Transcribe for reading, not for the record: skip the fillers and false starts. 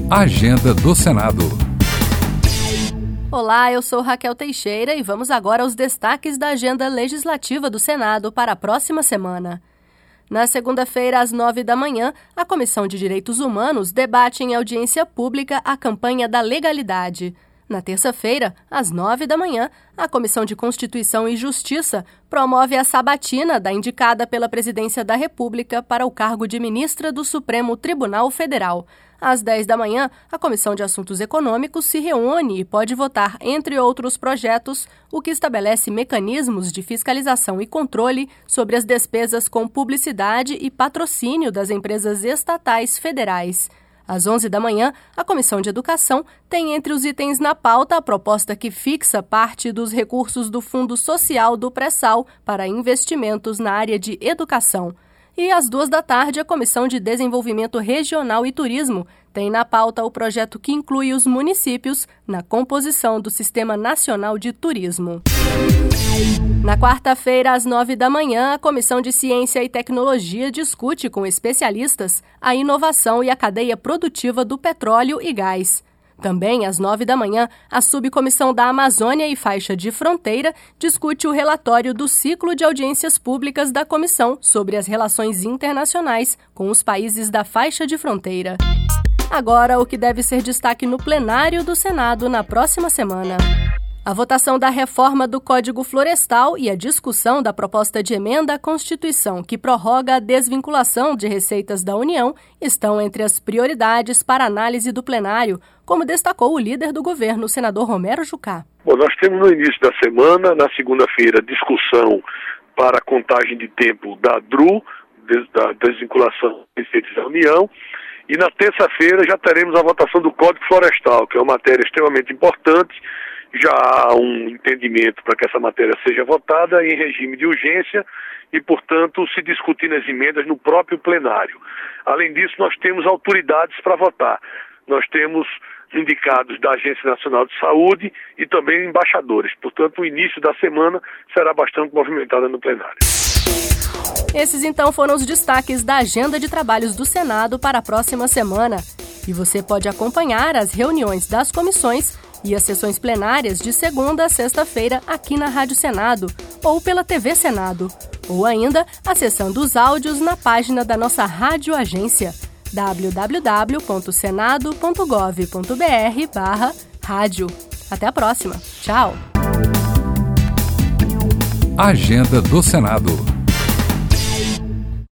Agenda do Senado. Olá, eu sou Raquel Teixeira e vamos agora aos destaques da agenda legislativa do Senado para a próxima semana. Na segunda-feira, às 9 da manhã, a Comissão de Direitos Humanos debate em audiência pública a campanha da legalidade. Na terça-feira, às 9 da manhã, a Comissão de Constituição e Justiça promove a sabatina da indicada pela Presidência da República para o cargo de ministra do Supremo Tribunal Federal. Às 10 da manhã, a Comissão de Assuntos Econômicos se reúne e pode votar, entre outros projetos, o que estabelece mecanismos de fiscalização e controle sobre as despesas com publicidade e patrocínio das empresas estatais federais. Às 11 da manhã, a Comissão de Educação tem entre os itens na pauta a proposta que fixa parte dos recursos do Fundo Social do Pré-Sal para investimentos na área de educação. E às 2 da tarde, a Comissão de Desenvolvimento Regional e Turismo tem na pauta o projeto que inclui os municípios na composição do Sistema Nacional de Turismo. Na quarta-feira, às 9 da manhã, a Comissão de Ciência e Tecnologia discute com especialistas a inovação e a cadeia produtiva do petróleo e gás. Também, às 9 da manhã, a Subcomissão da Amazônia e Faixa de Fronteira discute o relatório do ciclo de audiências públicas da Comissão sobre as relações internacionais com os países da Faixa de Fronteira. Agora, o que deve ser destaque no plenário do Senado na próxima semana. A votação da reforma do Código Florestal e a discussão da proposta de emenda à Constituição que prorroga a desvinculação de receitas da União estão entre as prioridades para análise do plenário, como destacou o líder do governo, o senador Romero Jucá. Bom, nós temos no início da semana, na segunda-feira, discussão para a contagem de tempo da DRU, da desvinculação de receitas da União, e na terça-feira já teremos a votação do Código Florestal, que é uma matéria extremamente importante. Já há um entendimento para que essa matéria seja votada em regime de urgência e, portanto, se discutir as emendas no próprio plenário. Além disso, nós temos autoridades para votar. Nós temos indicados da Agência Nacional de Saúde e também embaixadores. Portanto, o início da semana será bastante movimentado no plenário. Esses, então, foram os destaques da agenda de trabalhos do Senado para a próxima semana. E você pode acompanhar as reuniões das comissões e as sessões plenárias de segunda a sexta-feira aqui na Rádio Senado ou pela TV Senado, ou ainda acessando os áudios na página da nossa Rádio Agência, www.senado.gov.br/rádio. Até a próxima. Tchau! Agenda do Senado.